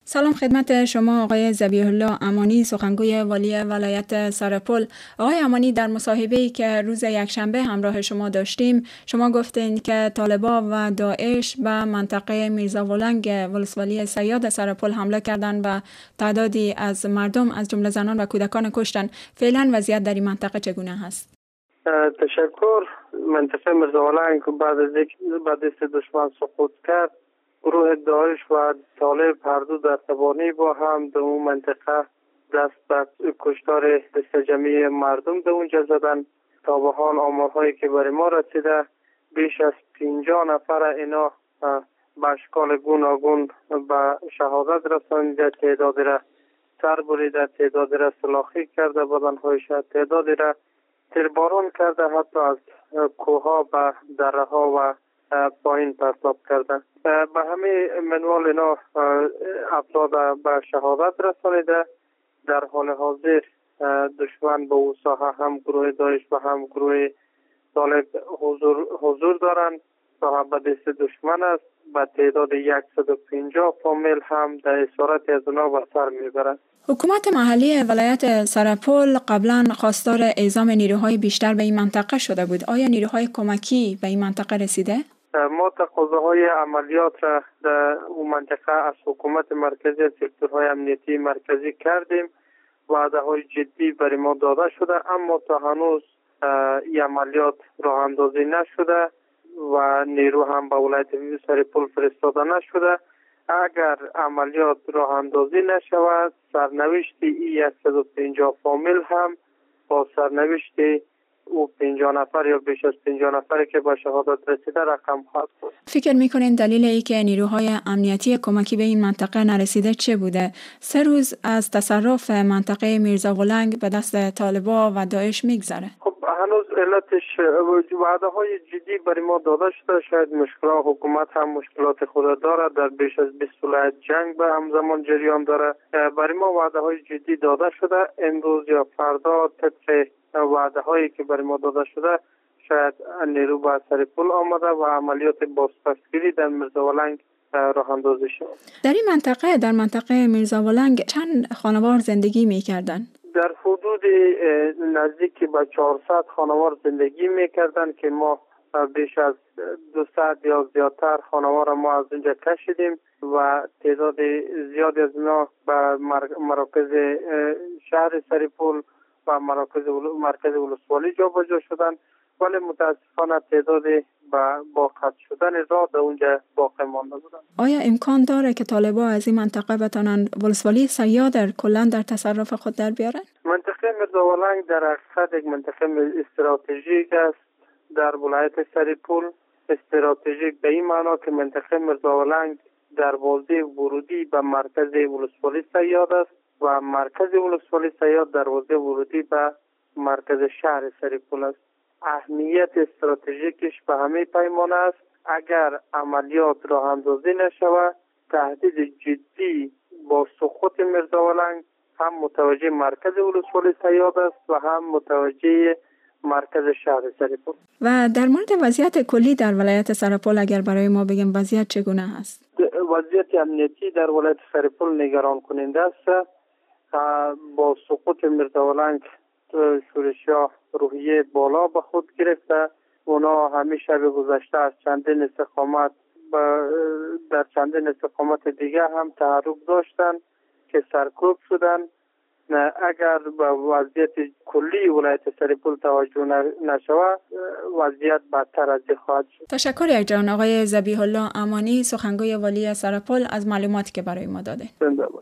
سلام خدمت شما آقای ذبیح الله امانی، سخنگوی والی ولایت سرپل. آقای امانی، در مصاحبه‌ای که روز یکشنبه همراه شما داشتیم، شما گفتین که طالبان و داعش به منطقه میرزاولنگ ولسوالی صیاد سرپل حمله کردند و تعدادی از مردم از جمله زنان و کودکان کشتند. فعلا وضعیت در این منطقه چگونه هست؟ تشکر. منطقه میرزاولنگ بعد از دست دشمن سقوط کرد، گروه داعش و طالب هر دو در تبانی با هم در اون منطقه دست به کشتار جمعی مردم در اونجا زدن. تا به حال آمارهایی که برای ما رسیده بیش از 50 نفر اینا به اشکال گوناگون به شهادت رسانیده، تعدادی را سر بریده، تعدادی را سلاخی کرده، بدنهایش تعدادی را تیرباران کرده، حتی از کوها به دره ها و پایین پرتاب کرده. به همین منوال اینا افراد به شهادت رسانیده. در حال حاضر دشمن به او ساحه هم گروه داعش و هم گروه طالب حضور دارند. ساحه به دست دشمن است. به تعداد 150 فامیل هم در اسارت از اونا به سر میبرند. حکومت محلی ولایت سرپل قبلا خواستار اعزام نیروهای بیشتر به این منطقه شده بود. آیا نیروهای کمکی به این منطقه رسیده؟ ما تقاضاهای عملیات را در اون منطقه از حکومت مرکزی از سکتورهای امنیتی مرکزی کردیم. وعده‌های جدی برای ما داده شده، اما تا هنوز این عملیات راه اندازی نشده و نیرو هم به ولایت سرپل فرستاده نشده. اگر عملیات راه اندازی نشود، سرنوشت این 150 فامیل هم با سرنوشت او 50 نفر یا بیش از 50 نفری که به شهادت رسیده رقم خواهد بود. فکر می‌کنین دلیل ای که نیروهای امنیتی کمکی به این منطقه نرسیده چه بوده؟ 3 روز از تصرف منطقه میرزاولنگ به دست طالبان و داعش میگذره. خب هنوز علتش وعده‌های جدی برای ما داده شده. شاید مشکلات حکومت هم مشکلات خود داره، در بیش از 20 ولایت جنگ به همزمان جریان داره. برای ما وعده‌های جدی داده شده. امروز یا فردا طبق وعده‌هایی که برای ما داده شده شاید نیرو به سرپل آمده و عملیات بازپسگیری در میرزاولنگ راه اندازی شد. در این منطقه میرزاولنگ چند خانوار زندگی می‌کردن؟ در حدود نزدیک به 400 خانوار زندگی می‌کردند که ما بیش از 200 یا زیادتر خانوار ما از اونجا کشیدیم و تعداد زیادی از اینا به مراکز شهر سرپل و مرکز ولسوالی جابجا شدن، ولی متاسفانه تعدادی با قطع شدن راه در اونجا باقی مانده بودند. آیا امکان داره که طالبان از این منطقه بتونن ولسوالی صیاد کلا در تصرف خود در بیارن؟ منطقه میرزاولنگ در حقیقت یک منطقه استراتژیک است در ولایت سرپل. استراتژیک به این معنا که منطقه میرزاولنگ دروازه ورودی به مرکز ولسوالی صیاد است و مرکز ولسوالی صیاد دروازه ورودی به مرکز شهر سرپل است. اهمیت استراتژیکش به همه پیمانه است. اگر عملیات راه اندازی نشود، تهدید جدی با سقوط میرزاولنگ هم متوجه مرکز ولسوالی صیاد است و هم متوجه مرکز شهر سرپل. و در مورد وضعیت کلی در ولایت سرپل اگر برای ما بگیم وضعیت چگونه است؟ وضعیت امنیتی در ولایت سرپل نگران کننده است. با سقوط میرزاولنگ شورش‌ها روحیه بالا به خود گرفته. اونا همیشه به گذشته از چندین استقامت در چندین استقامت دیگه هم تحرک داشتن که سرکوب شدن. اگر به وضعیت کلی ولایت سرپل توجه نشود، وضعیت بدتر از خواهد شد. تشکر یک جان آقای ذبیح الله امانی، سخنگوی والی سرپل، از معلوماتی که برای ما داده.